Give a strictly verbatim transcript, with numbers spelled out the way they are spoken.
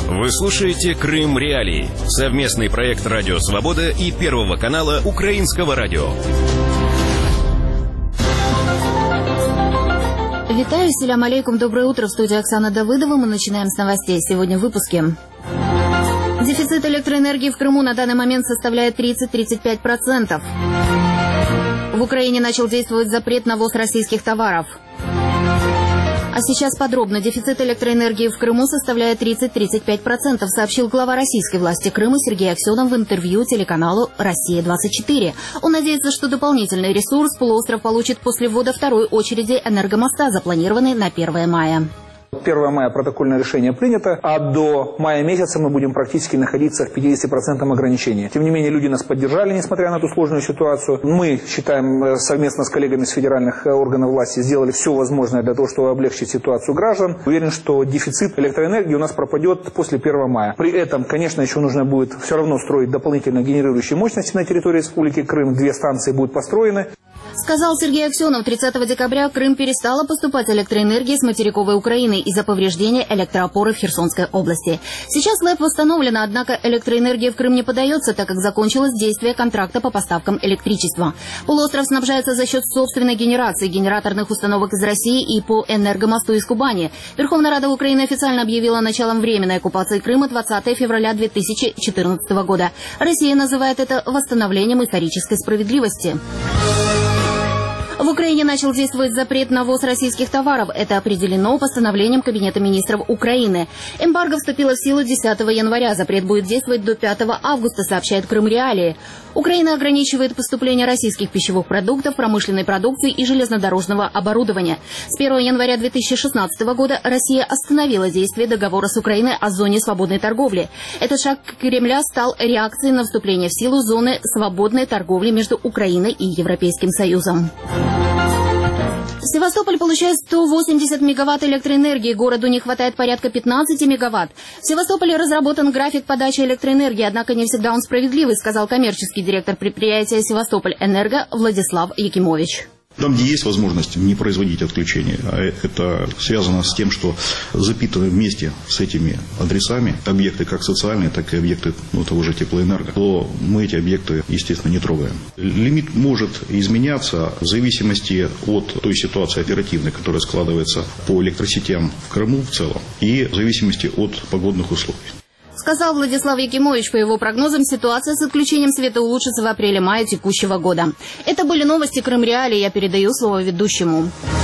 Вы слушаете «Крым Реалии» — совместный проект «Радио Свобода» и Первого канала Украинского радио. Витаю, селям алейкум, доброе утро. В студии Оксана Давыдова. Мы начинаем с новостей. Сегодня в выпуске. Дефицит электроэнергии в Крыму на данный момент составляет тридцать-тридцать пять процентов. В Украине начал действовать запрет на ввоз российских товаров. А сейчас подробно. Дефицит электроэнергии в Крыму составляет тридцать-тридцать пять процентов, сообщил глава российской власти Крыма Сергей Аксенов в интервью телеканалу «Россия двадцать четыре». Он надеется, что дополнительный ресурс полуостров получит после ввода второй очереди энергомоста, запланированной на первое мая. первого мая протокольное решение принято, а до мая месяца мы будем практически находиться в пятидесяти процентах ограничения. Тем не менее, люди нас поддержали, несмотря на эту сложную ситуацию. Мы считаем, совместно с коллегами с федеральных органов власти, сделали все возможное для того, чтобы облегчить ситуацию граждан. Уверен, что дефицит электроэнергии у нас пропадет после первого мая. При этом, конечно, еще нужно будет все равно строить дополнительно генерирующие мощности на территории Республики Крым. Две станции будут построены. Сказал Сергей Аксенов. тридцатого декабря в Крым перестала поступать электроэнергия с материковой Украины из-за повреждения электроопоры в Херсонской области. Сейчас ЛЭП восстановлена, однако электроэнергия в Крым не подается, так как закончилось действие контракта по поставкам электричества. Полуостров снабжается за счет собственной генерации, генераторных установок из России и по энергомосту из Кубани. Верховная Рада Украины официально объявила началом временной оккупации Крыма двадцатого февраля две тысячи четырнадцатого года. Россия называет это восстановлением исторической справедливости. В Украине начал действовать запрет на ввоз российских товаров. Это определено постановлением Кабинета министров Украины. Эмбарго вступило в силу десятого января. Запрет будет действовать до пятого августа, сообщает Крым Реалии. Украина ограничивает поступление российских пищевых продуктов, промышленной продукции и железнодорожного оборудования. С первого января две тысячи шестнадцатого года Россия остановила действие договора с Украиной о зоне свободной торговли. Этот шаг Кремля стал реакцией на вступление в силу зоны свободной торговли между Украиной и Европейским Союзом. Севастополь получает сто восемьдесят мегаватт электроэнергии, городу не хватает порядка пятнадцати мегаватт. В Севастополе разработан график подачи электроэнергии, однако не всегда он справедливый, сказал коммерческий директор предприятия «Севастополь-Энерго» Владислав Якимович. Там, где есть возможность не производить отключения, а это связано с тем, что запитаны вместе с этими адресами объекты как социальные, так и объекты ну, того же теплоэнерго, то мы эти объекты, естественно, не трогаем. Лимит может изменяться в зависимости от той ситуации оперативной, которая складывается по электросетям в Крыму в целом, и в зависимости от погодных условий. Сказал Владислав Якимович. По его прогнозам, ситуация с отключением света улучшится в апреле-мае текущего года. Это были новости Крым Реалии. Я передаю слово ведущему.